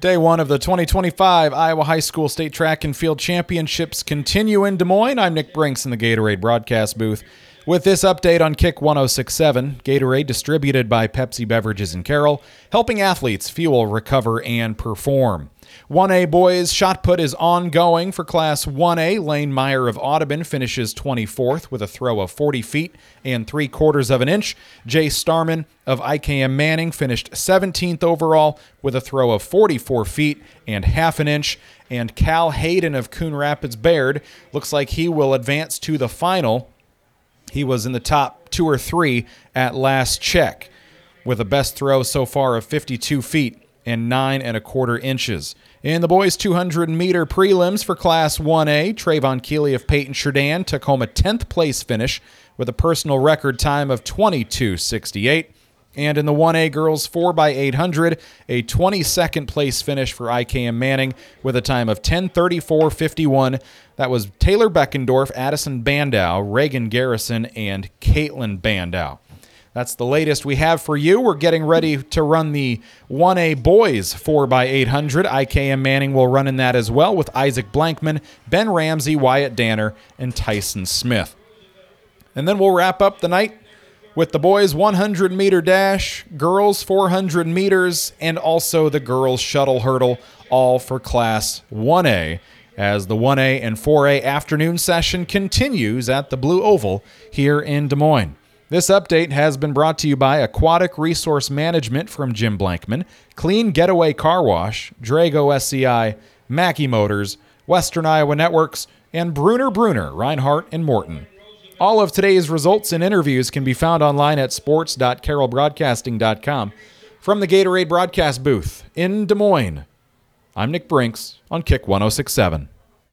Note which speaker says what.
Speaker 1: Day one of the 2025 Iowa High School State Track and Field Championships continue in Des Moines. I'm Nick Brinks in the Gatorade broadcast booth with this update on Kick 106.7. Gatorade distributed by Pepsi Beverages in Carroll, helping athletes fuel, recover, and perform. 1A boys shot put is ongoing for Class 1A. Lane Meyer of Audubon finishes 24th with a throw of 40 feet and 3/4 of an inch. Jay Starman of IKM Manning finished 17th overall with a throw of 44 feet and half an inch. And Cal Hayden of Coon Rapids Bayard looks like he will advance to the final. He was in the top 2 or 3 at last check with a best throw so far of 52 feet and 9 1/4 inches. In the boys' 200-meter prelims for Class 1A, Trayvon Keeley of Peyton Sheridan took home a 10th place finish with a personal record time of 22:68. And in the 1A girls 4x800, a 22nd place finish for IKM Manning with a time of 10:34.51. That was Taylor Beckendorf, Addison Bandow, Reagan Garrison, and Caitlin Bandow. That's the latest we have for you. We're getting ready to run the 1A boys 4x800. IKM Manning will run in that as well with Isaac Blankman, Ben Ramsey, Wyatt Danner, and Tyson Smith. And then we'll wrap up the night with the boys 100-meter dash, girls 400 meters, and also the girls shuttle hurdle, all for Class 1A, as the 1A and 4A afternoon session continues at the Blue Oval here in Des Moines. This update has been brought to you by Aquatic Resource Management from Jim Blankman, Clean Getaway Car Wash, Drago SCI, Mackey Motors, Western Iowa Networks, and Bruner, Reinhardt, and Morton. All of today's results and interviews can be found online at sports.carrollbroadcasting.com. From the Gatorade broadcast booth in Des Moines, I'm Nick Brinks on Kick 106.7.